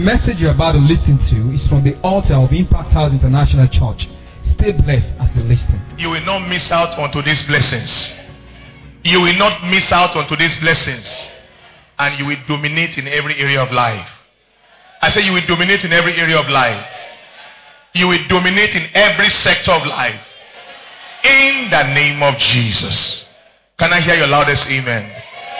message you're about to listen to is from the altar of Impact House International Church. Stay blessed as you listen. You will not miss out on today's blessings. You will not miss out on today's blessings. And you will dominate in every area of life. I say you will dominate in every area of life. You will dominate in every sector of life. In the name of Jesus. Can I hear your loudest amen?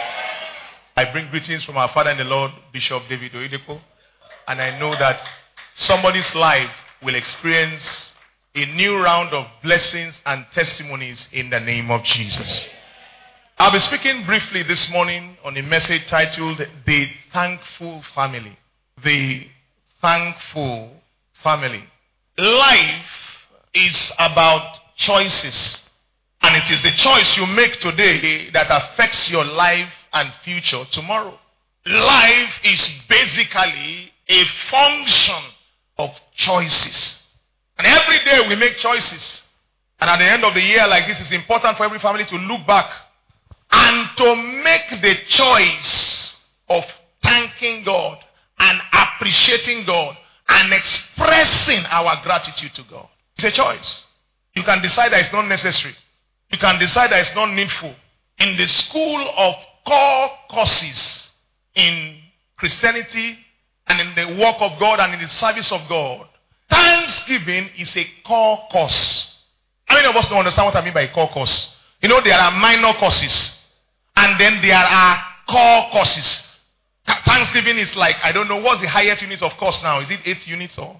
I bring greetings from our Father in the Lord, Bishop David Oyedepo. And I know that somebody's life will experience a new round of blessings and testimonies in the name of Jesus. I'll be speaking briefly this morning on a message titled, The Thankful Family. The Thankful Family. Life is about choices. And it is the choice you make today that affects your life and future tomorrow. Life is basically a function of choices. And every day we make choices. And at the end of the year like this, it's important for every family to look back and to make the choice of thanking God and appreciating God and expressing our gratitude to God. It's a choice. You can decide that it's not necessary. You can decide that it's not needful. In the school of core courses in Christianity and in the work of God and in the service of God, Thanksgiving is a core course. How many of us don't understand what I mean by a core course? You know, there are minor courses and then there are core courses. Thanksgiving is like, I don't know, what's the highest unit of course now? Is it 8 units or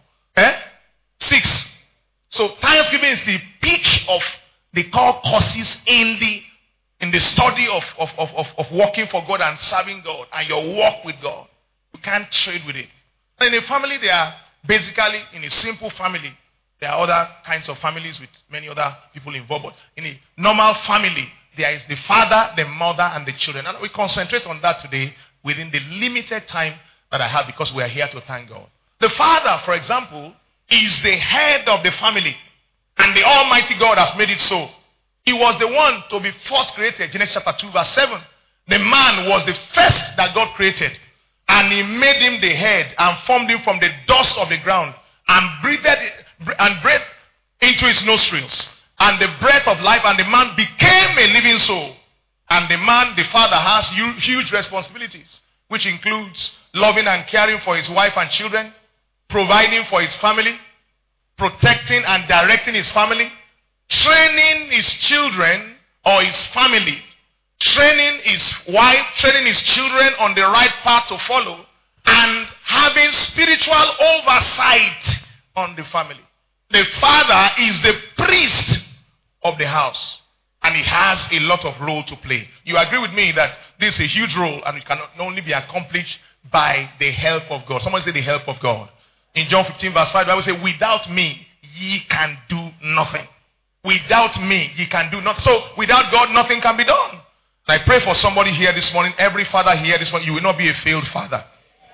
6? So Thanksgiving is the peak of the core courses in the study of working for God and serving God and your walk with God. You can't trade with it. And in a family, they are basically, in a simple family, there are other kinds of families with many other people involved. But in a normal family, there is the father, the mother, and the children. And we concentrate on that today within the limited time that I have because we are here to thank God. The father, for example, is the head of the family. And the Almighty God has made it so. He was the one to be first created. Genesis chapter 2 verse 7. The man was the first that God created. And he made him the head and formed him from the dust of the ground and breathed into his nostrils. And the breath of life, and the man became a living soul. And the man, the father, has huge responsibilities, which includes loving and caring for his wife and children, providing for his family, protecting and directing his family, training his children or his family, training his wife, training his children on the right path to follow, and having spiritual oversight on the family. The father is the priest of the house, and he has a lot of role to play. You agree with me that this is a huge role, and it can only be accomplished by the help of God. Someone say the help of God. In John 15 verse 5, the Bible says, without me, ye can do nothing. Without me, ye can do nothing. So, without God, nothing can be done. I pray for somebody here this morning, every father here this morning, you will not be a failed father.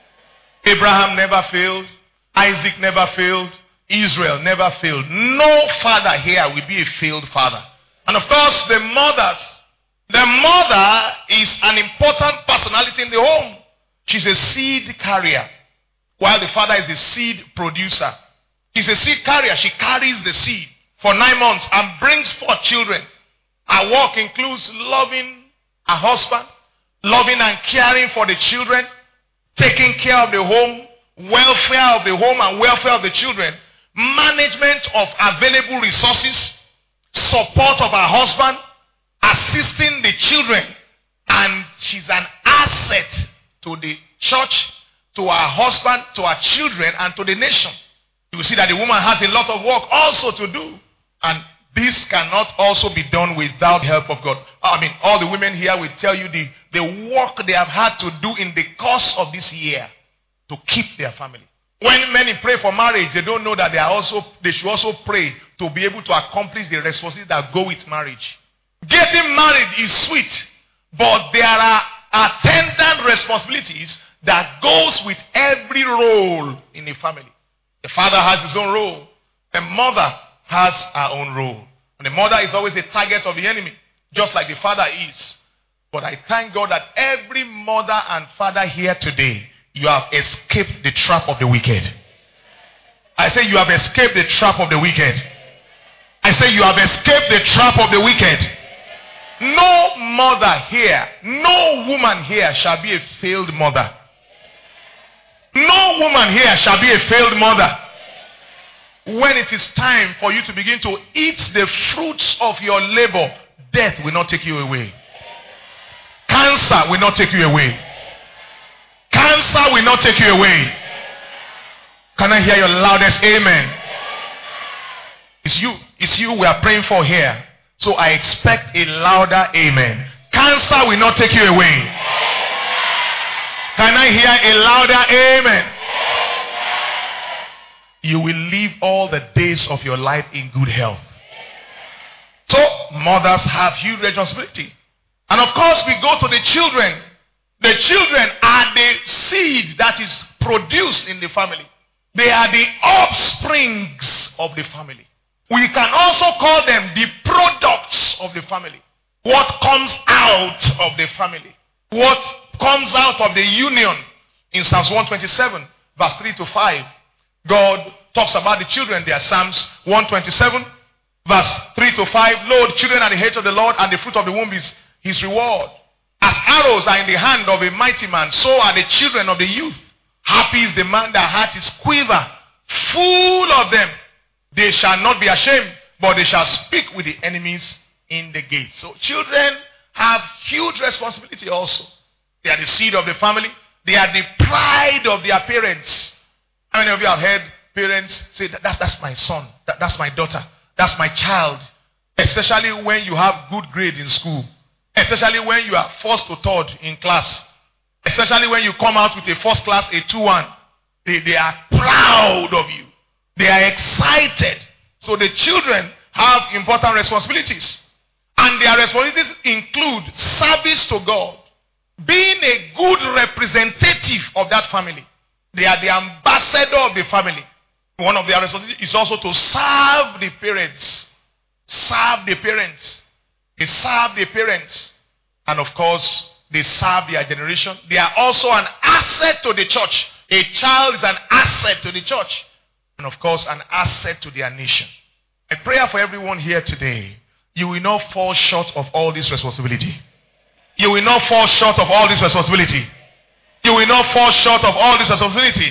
Abraham never failed. Isaac never failed. Israel never failed. No father here will be a failed father. And of course, the mothers. The mother is an important personality in the home. She's a seed carrier, while the father is the seed producer. She's a seed carrier. She carries the seed for 9 months and brings forth children. Her work includes loving her husband, loving and caring for the children, taking care of the home, welfare of the home and welfare of the children, management of available resources, support of her husband, assisting the children. And she's an asset to the church, to her husband, to her children, and to the nation. You will see that the woman has a lot of work also to do. And this cannot also be done without help of God. I mean, all the women here will tell you the work they have had to do in the course of this year to keep their family. When many pray for marriage, they don't know that they should also pray to be able to accomplish the responsibilities that go with marriage. Getting married is sweet, but there are attendant responsibilities that goes with every role in a family. The father has his own role. The mother has her own role. And the mother is always a target of the enemy, just like the father is. But I thank God that every mother and father here today, you have escaped the trap of the wicked. I say you have escaped the trap of the wicked. I say you have escaped the trap of the wicked. No mother here, no woman here shall be a failed mother. No woman here shall be a failed mother. When it is time for you to begin to eat the fruits of your labor, death will not take you away. Cancer will not take you away. Cancer will not take you away. Can I hear your loudest amen? It's you we are praying for here. So I expect a louder amen. Cancer will not take you away. Can I hear a louder amen? You will live all the days of your life in good health. So mothers have huge responsibility. And of course we go to the children. The children are the seed that is produced in the family. They are the offsprings of the family. We can also call them the products of the family. What comes out of the family. What comes out of the union. In Psalms 127, verse 3 to 5. God talks about the children there. Psalms 127, verse 3 to 5. Lord, children are the hate of the Lord, and the fruit of the womb is his reward. As arrows are in the hand of a mighty man, so are the children of the youth. Happy is the man that heart is quiver, full of them. They shall not be ashamed, but they shall speak with the enemies in the gate. So children have huge responsibility also. They are the seed of the family. They are the pride of their parents. How many of you have heard parents say, that's my son, that's my daughter, that's my child? Especially when you have good grades in school. Especially when you are first to third in class. Especially when you come out with a first class, a 2-1. They are proud of you. They are excited. So the children have important responsibilities. And their responsibilities include service to God. Being a good representative of that family. They are the ambassador of the family. One of their responsibilities is also to serve the parents. Serve the parents. They serve the parents. And of course, they serve their generation. They are also an asset to the church. A child is an asset to the church. And of course, an asset to their nation. A prayer for everyone here today. You will not fall short of all this responsibility. You will not fall short of all this responsibility. You will not fall short of all this responsibility.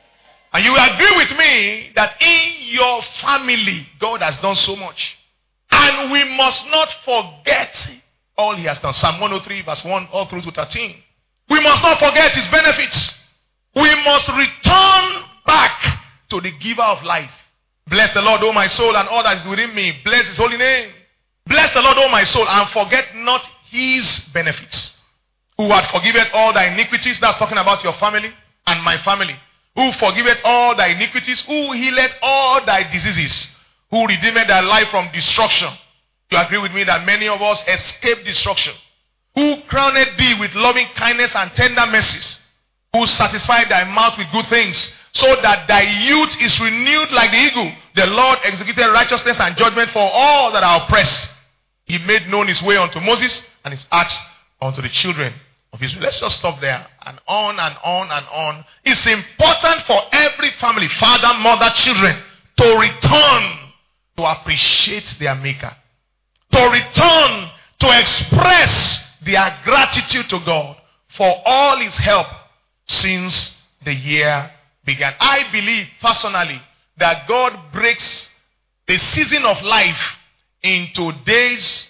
And you will agree with me that in your family, God has done so much. And we must not forget all he has done. Psalm 103 verse 1 all through to 13. We must not forget his benefits. We must return back to the giver of life. Bless the Lord, O my soul, and all that is within me. Bless his holy name. Bless the Lord, O my soul, and forget not his benefits. Who had forgiven all thy iniquities. That's talking about your family and my family. Who forgiveth all thy iniquities. Who healeth all thy diseases. Who redeemed thy life from destruction. You agree with me that many of us escape destruction. Who crowned thee with loving kindness and tender mercies. Who satisfied thy mouth with good things, so that thy youth is renewed like the eagle. The Lord executed righteousness and judgment for all that are oppressed. He made known his way unto Moses, and his acts unto the children of Israel. Let's just stop there. And on and on and on. It's important for every family, father, mother, children, to return to appreciate their maker. To return to express their gratitude to God for all his help since the year began. I believe personally that God breaks the season of life into days,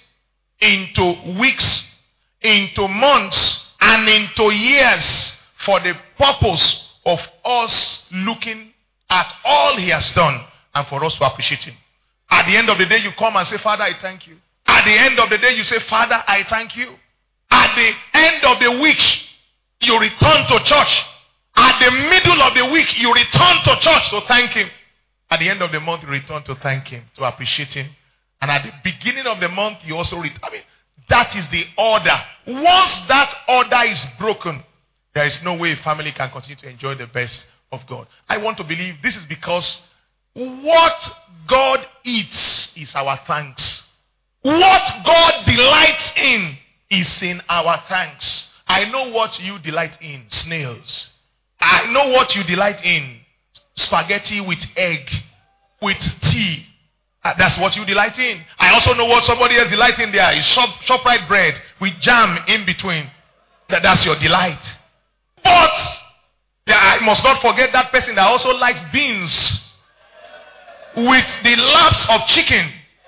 into weeks, into months, and into years for the purpose of us looking at all he has done and for us to appreciate him. At the end of the day, you come and say, Father, I thank you. At the end of the day, you say, Father, I thank you. At the end of the week, you return to church. At the middle of the week, you return to church to thank him. At the end of the month, you return to thank him, to appreciate him. And at the beginning of the month, you also return. That is the order. Once that order is broken, there is no way a family can continue to enjoy the best of God. I want to believe this is because what God eats is our thanks. What God delights in is in our thanks. I know what you delight in. Snails. I know what you delight in. Spaghetti with egg, with tea. That's what you delight in. I also know what somebody else delights in there. Is ShopRite bread with jam in between. That's your delight. But I must not forget that person that also likes beans with the laps of chicken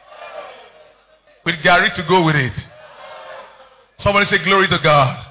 with Gary to go with it. Somebody say glory to God.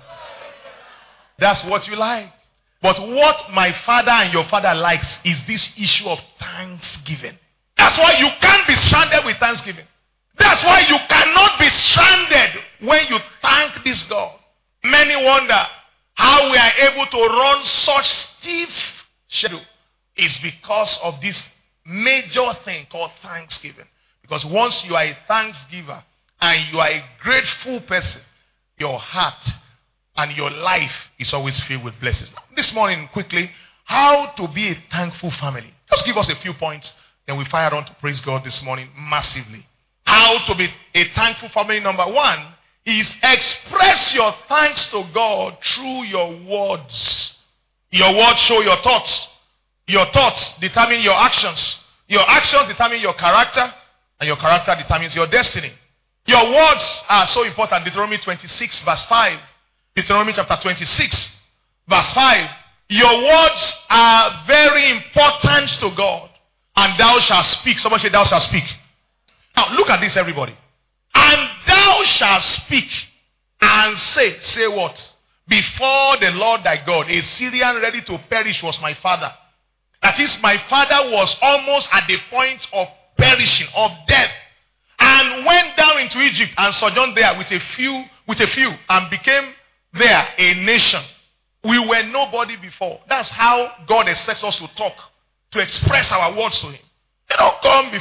That's what you like. But what my father and your father likes is this issue of thanksgiving. That's why you can't be stranded with thanksgiving. That's why you cannot be stranded when you thank this God. Many wonder how we are able to run such stiff schedule. It's because of this major thing called thanksgiving. Because once you are a thanksgiver and you are a grateful person, your heart and your life is always filled with blessings. Now, this morning, quickly, how to be a thankful family. Just give us a few points, then we fire on to praise God this morning massively. How to be a thankful family. Number one is express your thanks to God through your words. Your words show your thoughts. Your thoughts determine your actions. Your actions determine your character, and your character determines your destiny. Your words are so important. Deuteronomy 26 verse 5. Deuteronomy chapter 26 verse 5. Your words are very important to God. And thou shalt speak. Somebody say thou shalt speak. Now look at this, everybody. And thou shalt speak and say what? Before the Lord thy God, a Syrian ready to perish was my father. That is, my father was almost at the point of perishing, of death, and went down into Egypt and sojourned there with a few, and became there a nation. We were nobody before. That's how God expects us to talk, to express our words to Him. You don't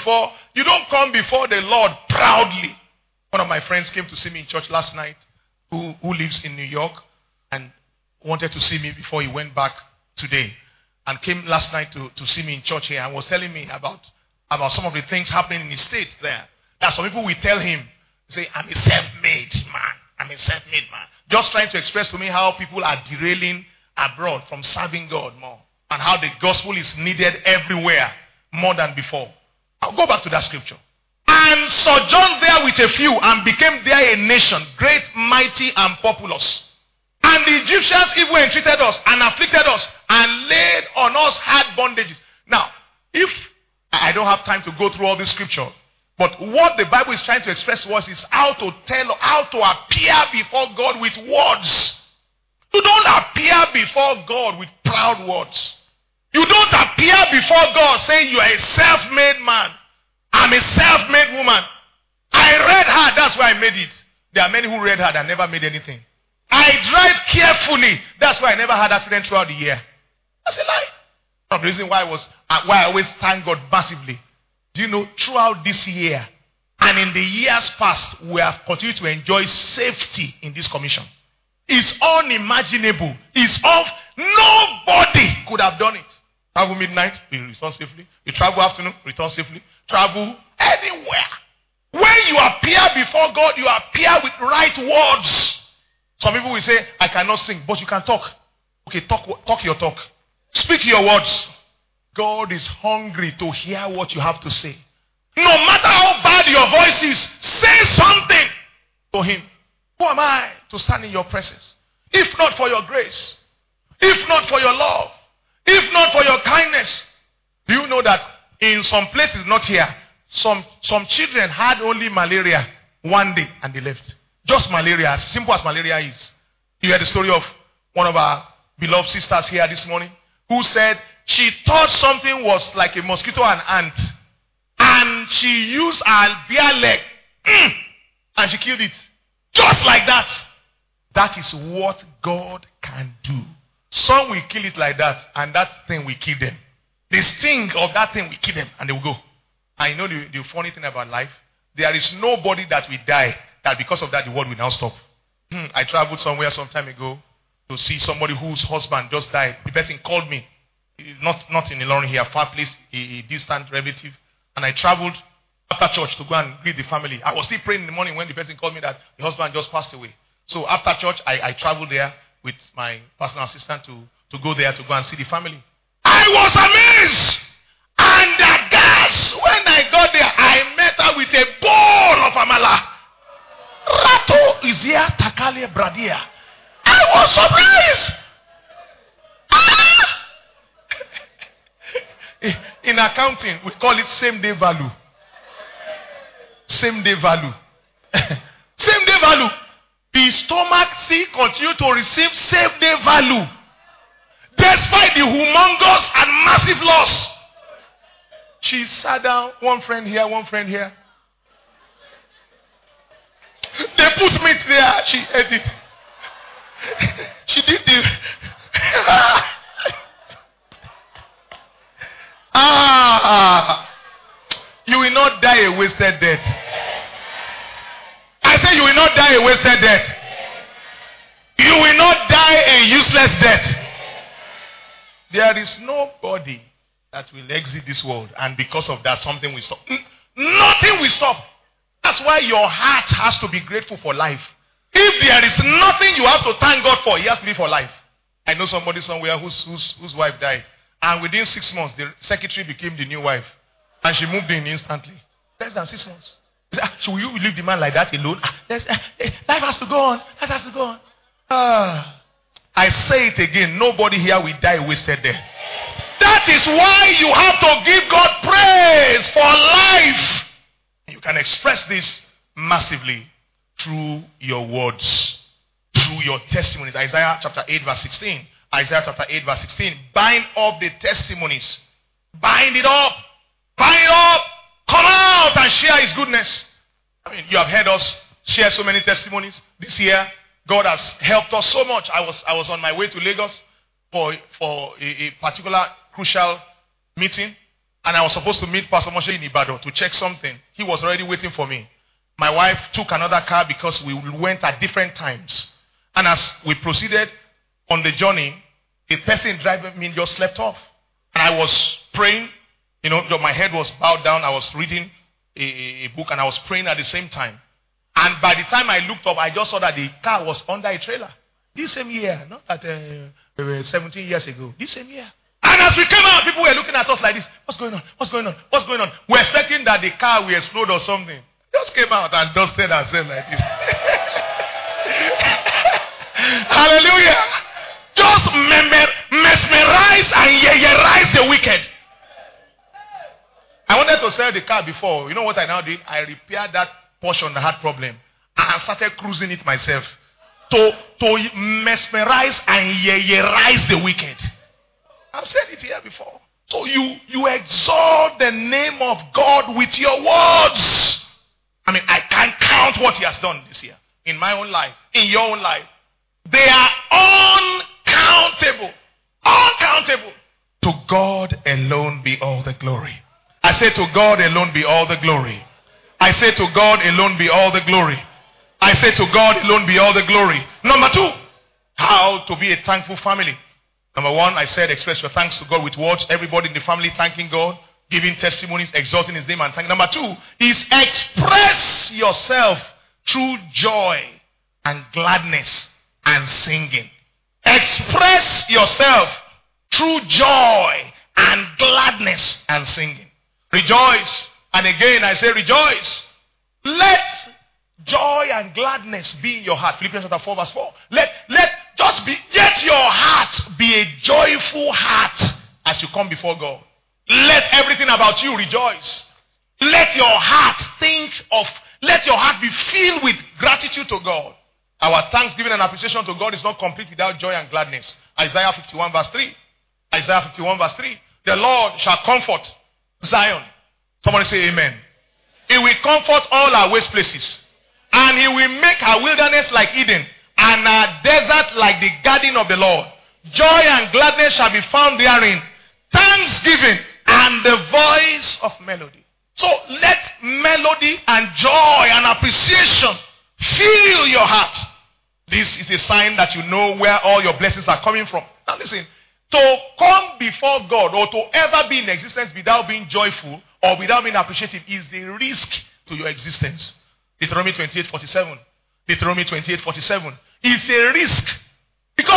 come before the Lord proudly. One of my friends came to see me in church last night, who lives in New York, and wanted to see me before he went back today, and came last night to see me in church here, and was telling me about some of the things happening in his state there. That some people will tell him, say, I'm a self-made man. Just trying to express to me how people are derailing abroad from serving God more, and how the gospel is needed everywhere more than before. I'll go back to that scripture. And sojourned there with a few, and became there a nation, great, mighty, and populous. And the Egyptians even entreated us and afflicted us and laid on us hard bondages. Now, if I don't have time to go through all this scripture, but what the Bible is trying to express to us is how to appear before God with words. You don't appear before God with proud words. You don't appear before God saying you are a self-made man. I'm a self-made woman. I read hard, that's why I made it. There are many who read hard and never made anything. I drive carefully, that's why I never had accident throughout the year. That's a lie. That's the reason why I always thank God massively. Do you know, throughout this year and in the years past, we have continued to enjoy safety in this commission. It's unimaginable. Nobody could have done it. Travel midnight, you return safely. You travel afternoon, return safely. Travel anywhere. When you appear before God, you appear with right words. Some people will say, I cannot sing, but you can talk. Okay, talk your talk. Speak your words. God is hungry to hear what you have to say. No matter how bad your voice is, say something to Him. Who am I to stand in your presence? If not for your grace, if not for your love, if not for your kindness. Do you know that in some places, not here, some children had only malaria one day and they left. Just malaria, as simple as malaria is. You heard the story of one of our beloved sisters here this morning, who said she thought something was like a mosquito and ant, and she used her bare leg and she killed it. Just like that. That is what God can do. Some will kill it like that, and that thing will kill them. The sting of that thing will kill them, and they will go. I know the funny thing about life, there is nobody that will die that because of that the world will now stop. I traveled somewhere some time ago to see somebody whose husband just died. The person called me, not in Ilorin here, far place, a distant relative, and I traveled after church to go and greet the family. I was still praying in the morning when the person called me that the husband just passed away. So after church, I traveled there with my personal assistant to to go there to go and see the family. I was amazed. And aghast. When I got there, I met her with a bowl of amala. Rato Izia Takale Bradia. I was surprised. In accounting, we call it same day value. Same day value. Same day value. The stomach still continue to receive same day value. Despite the humongous and massive loss. She sat down, one friend here, one friend here. They put meat there, she ate it. She did the you will not die a wasted death. I say you will not die a wasted death. You will not die a useless death. There is nobody that will exit this world, and because of that, something will stop. Nothing will stop. That's why your heart has to be grateful for life. If there is nothing you have to thank God for, it has to be for life. I know somebody somewhere whose wife died, and within 6 months, the secretary became the new wife, and she moved in instantly. Less than 6 months. So will you leave the man like that alone? Life has to go on. Life has to go on. I say it again. Nobody here will die wasted there. That is why you have to give God praise for life. You can express this massively through your words, through your testimonies. Isaiah chapter 8 verse 16. Isaiah chapter 8 verse 16. Bind up the testimonies. Bind it up. Bind it up. Come out and share his goodness. I mean, you have heard us share so many testimonies this year. God has helped us so much. I was on my way to Lagos for a particular crucial meeting, and I was supposed to meet Pastor Moshe in Ibadan to check something. He was already waiting for me. My wife took another car because we went at different times. And as we proceeded on the journey, the person driving me just slept off. And I was praying. You know, my head was bowed down. I was reading a book and I was praying at the same time. And by the time I looked up, I just saw that the car was under a trailer. This same year, not that 17 years ago. This same year. And as we came out, people were looking at us like this. What's going on? What's going on? What's going on? We're expecting that the car will explode or something. Just came out and dusted ourselves like this. Hallelujah. Just mesmerize and yeyerize the wicked. I wanted to sell the car before. You know what I now did? I repaired that portion that had problem. And I started cruising it myself. To mesmerize and yeyerize the wicked. I've said it here before. So you exalt the name of God with your words. I mean, I can't count what he has done this year. In my own life. In your own life. They are uncountable. Uncountable. To God alone be all the glory. I say to God alone be all the glory. I say to God alone be all the glory. I say to God alone be all the glory. Number 2, how to be a thankful family. Number 1, I said express your thanks to God with words. Everybody in the family thanking God, giving testimonies, exalting his name and thanking. Number 2 is express yourself through joy and gladness and singing. Express yourself through joy and gladness and singing. Rejoice. And again I say rejoice. Let joy and gladness be in your heart. Philippians chapter 4 verse 4. Let your heart be a joyful heart as you come before God. Let everything about you rejoice. Let your heart be filled with gratitude to God. Our thanksgiving and appreciation to God is not complete without joy and gladness. Isaiah 51 verse 3. Isaiah 51 verse 3. The Lord shall comfort Zion. Somebody say amen. He will comfort all our waste places. And he will make our wilderness like Eden, and our desert like the garden of the Lord. Joy and gladness shall be found therein. Thanksgiving and the voice of melody. So let melody and joy and appreciation fill your heart. This is a sign that you know where all your blessings are coming from. Now listen. To come before God or to ever be in existence without being joyful or without being appreciative is the risk to your existence. Deuteronomy 28:47. Deuteronomy 28:47. It's a risk. Because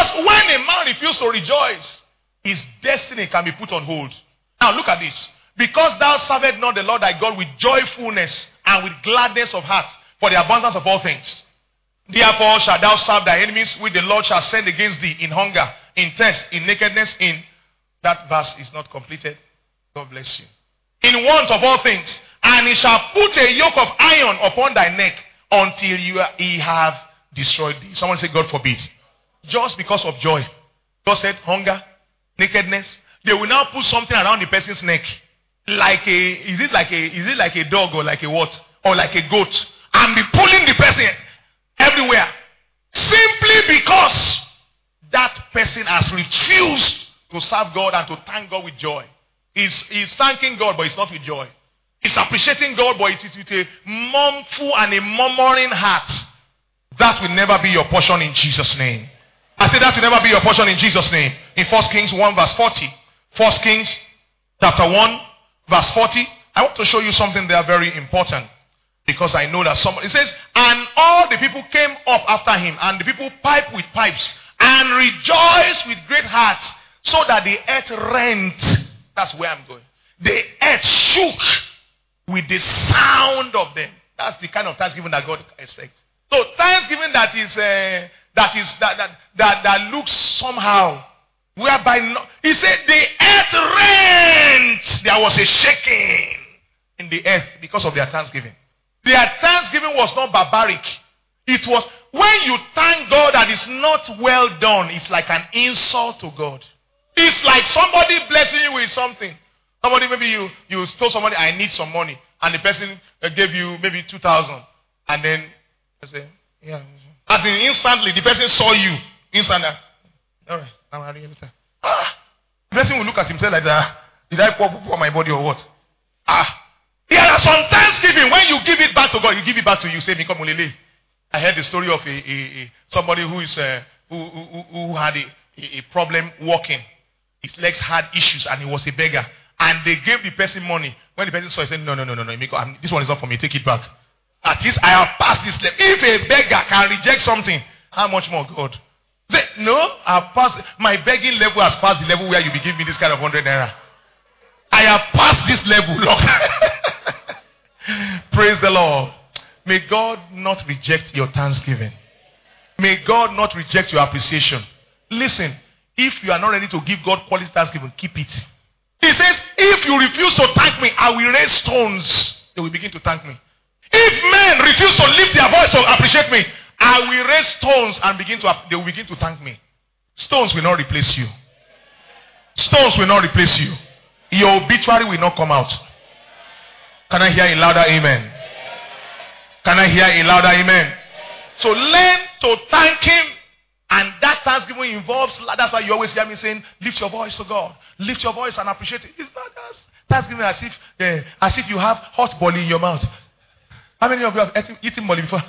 Because when a man refuses to rejoice, his destiny can be put on hold. Now look at this. Because thou servest not the Lord thy God with joyfulness and with gladness of heart for the abundance of all things. Therefore shalt thou serve thy enemies, which the Lord shall send against thee in hunger, in thirst, in nakedness, in... That verse is not completed. God bless you. In want of all things. And he shall put a yoke of iron upon thy neck until he have destroyed thee. Someone say, God forbid. Just because of joy. God said hunger, nakedness. They will now put something around the person's neck. Is it like a dog or like a what? Or like a goat. And be pulling the person everywhere. Simply because that person has refused to serve God and to thank God with joy. He's thanking God, but it's not with joy. He's appreciating God, but it is with a mournful and a murmuring heart. That will never be your portion in Jesus' name. I say that will never be your portion in Jesus' name. In 1 Kings 1 verse 40. 1 Kings chapter 1 verse 40. I want to show you something there very important. Because I know that it says, and all the people came up after him, and the people piped with pipes, and rejoiced with great hearts, so that the earth rent. That's where I'm going. The earth shook with the sound of them. That's the kind of thanksgiving that God expects. So thanksgiving that looks somehow, whereby he said the earth rent. There was a shaking in the earth because of their thanksgiving. Their thanksgiving was not barbaric. It was when you thank God that it's not well done, it's like an insult to God. It's like somebody blessing you with something. Somebody, maybe you told somebody, I need some money. And the person gave you maybe 2,000. And then I say, yeah. As in instantly, the person saw you. Instantly. All right, I'm having a time. The person will look at himself like that. Did I pour my body or what? There are some thanksgiving. When you give it back to God, you give it back to you. Say, Miko Mulele. I heard the story of somebody who had a problem walking. His legs had issues and he was a beggar. And they gave the person money. When the person saw it, he said, no, Miko, this one is not for me. Take it back. At least I have passed this level. If a beggar can reject something, how much more God? Say, no, I've passed. My begging level has passed the level where you be giving me this kind of 100 naira. I have passed this level. Praise the Lord. May God not reject your thanksgiving. May God not reject your appreciation. Listen, if you are not ready to give God quality thanksgiving, keep it. He says, if you refuse to thank me, I will raise stones. They will begin to thank me. If men refuse to lift their voice to appreciate me, I will raise stones and they will begin to thank me. Stones will not replace you. Stones will not replace you. Your obituary will not come out. Can I hear a louder amen? Can I hear a louder amen? So learn to thank him. And that thanksgiving involves, that's why you always hear me saying, lift your voice to God. Lift your voice and appreciate it. It's not just thanksgiving as if you have hot bolly in your mouth. How many of you have eaten bolly before?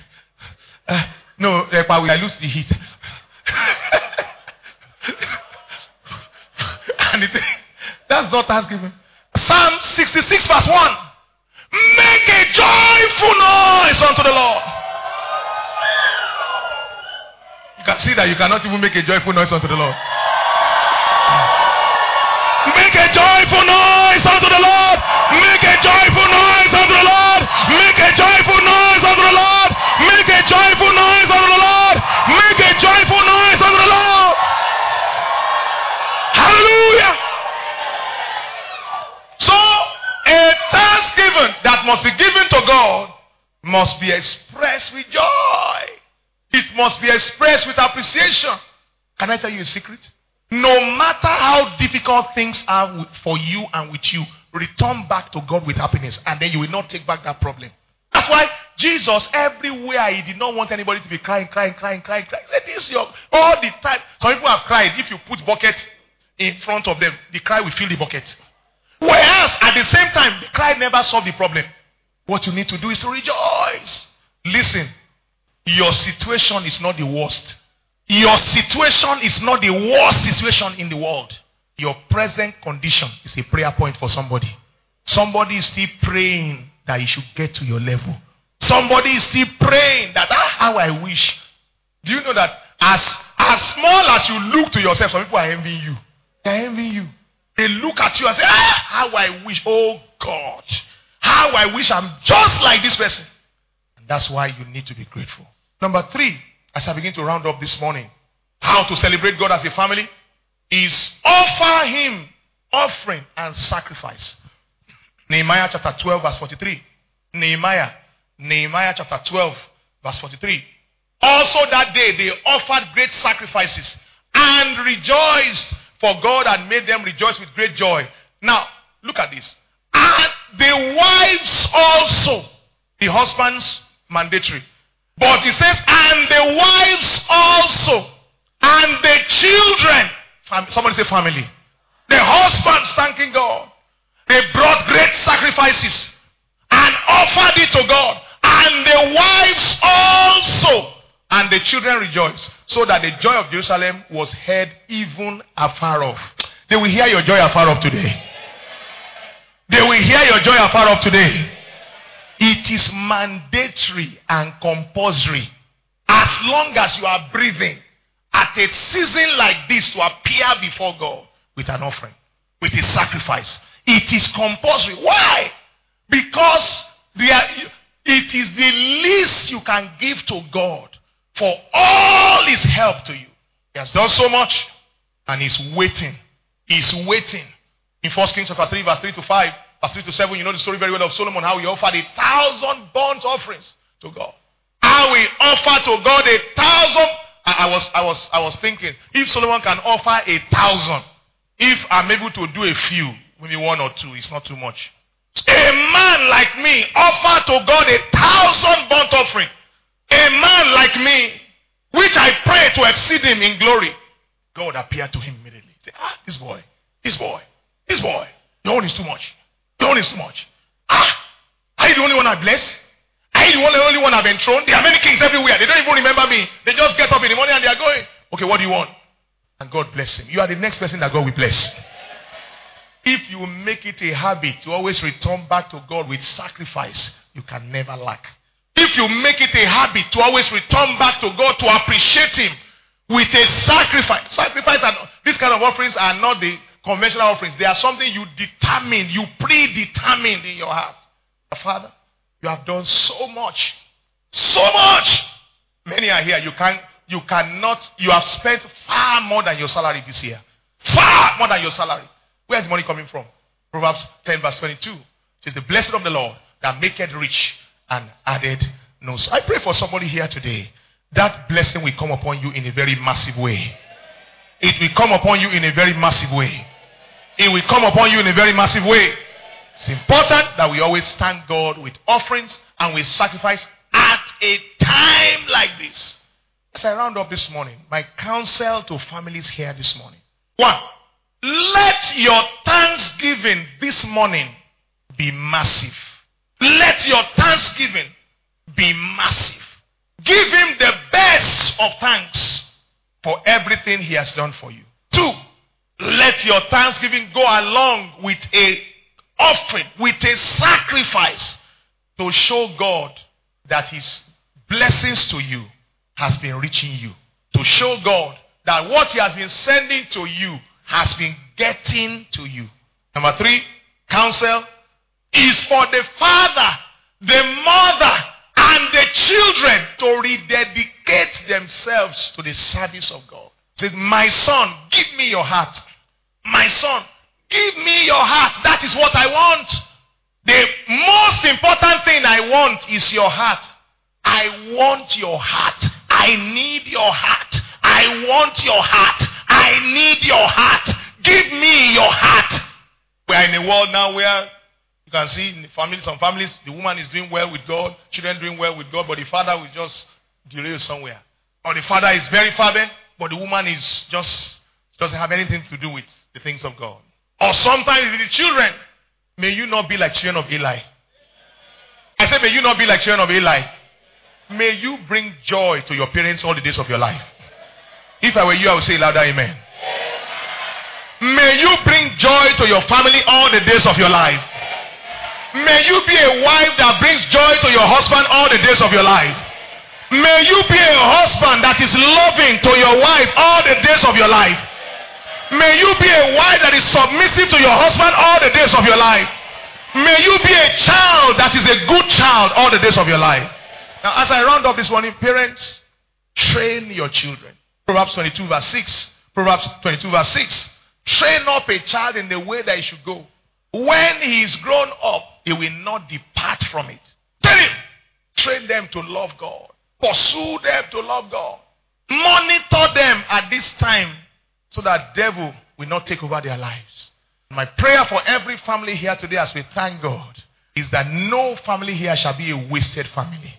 No, but I lose the heat. And that's not thanksgiving. Psalm 66 verse 1. Make a joyful noise unto the Lord. You can see that you cannot even make a joyful noise unto the Lord. Make a joyful noise unto the Lord. Make a joyful noise unto the Lord. Make a joyful noise unto the Lord. Make a joyful noise unto the Lord. Make a joyful noise unto the Lord. Hallelujah. So, a thanksgiving that must be given to God must be expressed with joy. It must be expressed with appreciation. Can I tell you a secret? No matter how difficult things are for you and with you, return back to God with happiness, and then you will not take back that problem. That's why Jesus, everywhere, he did not want anybody to be crying. This all the time. Some people have cried. If you put bucket in front of them, the cry will fill the bucket. Whereas, at the same time, the cry never solved the problem. What you need to do is to rejoice. Listen, your situation is not the worst. Your situation is not the worst situation in the world. Your present condition is a prayer point for somebody. Somebody is still praying that you should get to your level. Somebody is still praying that how I wish. Do you know that as As small as you look to yourself, some people are envying you. They are envying you. They look at you and say, how I wish, oh God, how I wish I'm just like this person. And that's why you need to be grateful. Number 3, as I begin to round up this morning, how to celebrate God as a family is offer Him offering and sacrifice. Nehemiah chapter 12 verse 43. Nehemiah chapter 12 verse 43. Also that day they offered great sacrifices and rejoiced, for God had made them rejoice with great joy. Now, look at this. And the wives also, the husbands, mandatory. But it says, and the wives also, and the children. Somebody say family. The husbands thanking God. They brought great sacrifices and offered it to God. And the wives also, and the children rejoiced, so that the joy of Jerusalem was heard even afar off. They will hear your joy afar off today. They will hear your joy afar off today. It is mandatory and compulsory, as long as you are breathing, at a season like this, to appear before God with an offering, with a sacrifice. It is compulsory. Why? Because it is the least you can give to God for all His help to you. He has done so much, and He's waiting. He's waiting. In 1 Kings chapter 3 verse 3 to 5, verse 3 to 7, you know the story very well of Solomon, how he offered 1,000 burnt offerings to God. How he offered to God 1,000. I was thinking, if Solomon can offer 1,000, if I'm able to do a few, maybe 1 or 2, it's not too much. A man like me offered to God 1,000 burnt offering. A man like me, which I pray to exceed him in glory. God appeared to him immediately. Say, this boy. Your own is too much. Your own is too much. Are you the only one I bless? Are you the only one I've enthroned? There are many kings everywhere. They don't even remember me. They just get up in the morning and they are going. Okay, what do you want? And God bless him. You are the next person that God will bless. If you make it a habit to always return back to God with sacrifice, you can never lack. If you make it a habit to always return back to God to appreciate Him with a sacrifice. These kind of offerings are not the conventional offerings. They are something you determine, you predetermined in your heart. Father, you have done so much. So much. Many are here. You have spent far more than your salary this year. Far more than your salary. Where is the money coming from? Proverbs 10 verse 22. It says, the blessing of the Lord that maketh rich and added no. I pray for somebody here today. That blessing will come upon you in a very massive way. It will come upon you in a very massive way. It will come upon you in a very massive way. It's important that we always thank God with offerings and with sacrifice at a time like this. As I round up this morning, my counsel to families here this morning. 1, let your thanksgiving this morning be massive. Let your thanksgiving be massive. Give Him the best of thanks for everything He has done for you. 2, let your thanksgiving go along with a offering, with a sacrifice, to show God that His blessings to you has been reaching you. To show God that what He has been sending to you has been getting to you. Number 3, counsel is for the father, the mother, and the children to rededicate themselves to the service of God. It says, my son, give me your heart. My son, give me your heart. That is what I want. The most important thing I want is your heart. I want your heart. I need your heart. I want your heart. I need your heart. Give me your heart. We are in a world now where you can see in some families, the woman is doing well with God, children doing well with God, but the father will just derail somewhere. Or the father is very fervent, but the woman is doesn't have anything to do with the things of God. Or sometimes with the children, may you not be like children of Eli. I said, may you not be like children of Eli. May you bring joy to your parents all the days of your life. If I were you, I would say louder, amen. May you bring joy to your family all the days of your life. May you be a wife that brings joy to your husband all the days of your life. May you be a husband that is loving to your wife all the days of your life. May you be a wife that is submissive to your husband all the days of your life. May you be a child that is a good child all the days of your life. Now, as I round up this morning, parents, train your children. Proverbs 22 verse 6. Proverbs 22 verse 6. Train up a child in the way that he should go. When he is grown up, he will not depart from it. Tell him. Train them to love God. Pursue them to love God. Monitor them at this time so that devil will not take over their lives. My prayer for every family here today as we thank God is that no family here shall be a wasted family.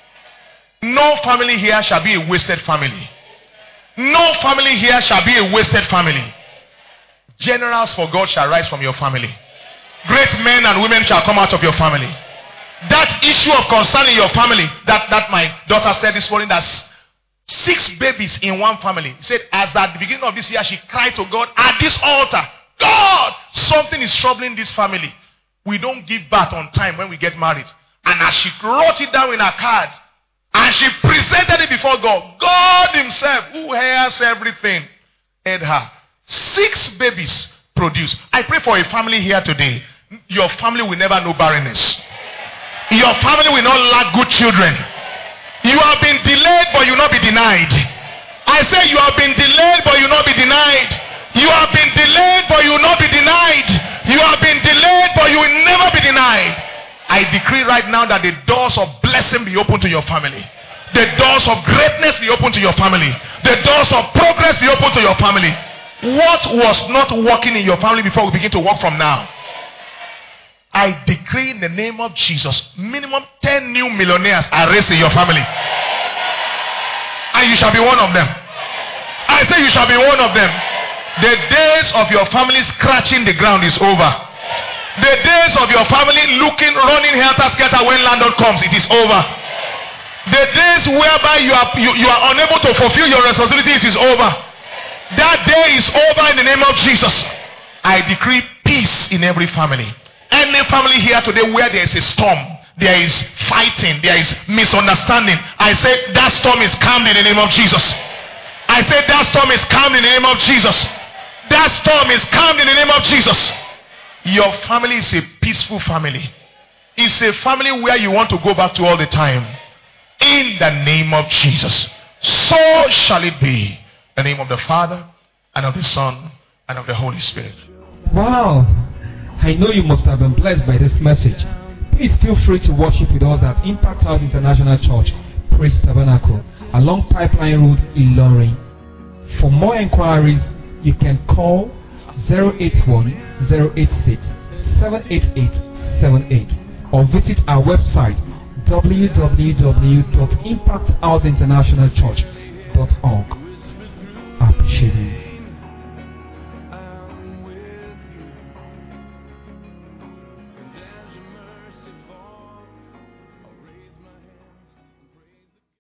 No family here shall be a wasted family. No family here shall be a wasted family. Generals for God shall rise from your family. Great men and women shall come out of your family. That issue of concern in your family, that my daughter said this morning, that's 6 babies in one family. He said, as at the beginning of this year, she cried to God at this altar, God, something is troubling this family. We don't give birth on time when we get married. And as she wrote it down in her card, and she presented it before God, God himself, who hears everything, heard her. 6 babies produced. I pray for a family here today. Your family will never know barrenness. Your family will not lack good children. You have been delayed, but you will not be denied. I say you have been delayed, but you will not be denied. You have been delayed, but you will not be denied. You have been delayed, but you will never be denied. I decree right now that the doors of blessing be open to your family. The doors of greatness be open to your family. The doors of progress be open to your family. What was not working in your family before we begin to work from now? I decree in the name of Jesus, minimum 10 new millionaires are raised in your family. And you shall be one of them. I say you shall be one of them. The days of your family scratching the ground is over. The days of your family running helter-skelter when landlord comes, it is over. The days whereby you are unable to fulfill your responsibilities is over. That day is over in the name of Jesus. I decree peace in every family. Any family here today where there is a storm, there is fighting, there is misunderstanding, I say that storm is calmed in the name of Jesus. I say that storm is calmed in the name of Jesus. That storm is calmed in the name of Jesus. Your family is a peaceful family. It's a family where you want to go back to all the time. In the name of Jesus. So shall it be. In the name of the Father, and of the Son, and of the Holy Spirit. Wow. I know you must have been blessed by this message. Please feel free to worship with us at Impact House International Church, Praise Tabernacle, along Pipeline Road, Ilorin. For more inquiries, you can call 081-086-78878 or visit our website www.impacthouseinternationalchurch.org. I appreciate you.